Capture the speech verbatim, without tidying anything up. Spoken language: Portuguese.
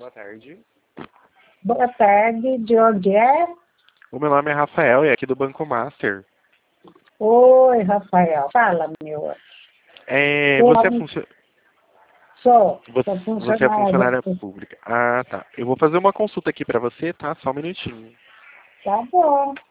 boa tarde. Boa tarde, de onde é? O meu nome é Rafael e é aqui do Banco Master. Oi, Rafael. Fala, meu. É, Eu você é funcionário... sou, Você, sou você é funcionária. funcionária pública. Ah, tá. Eu vou fazer uma consulta aqui pra você, tá? Só um minutinho. Tá bom.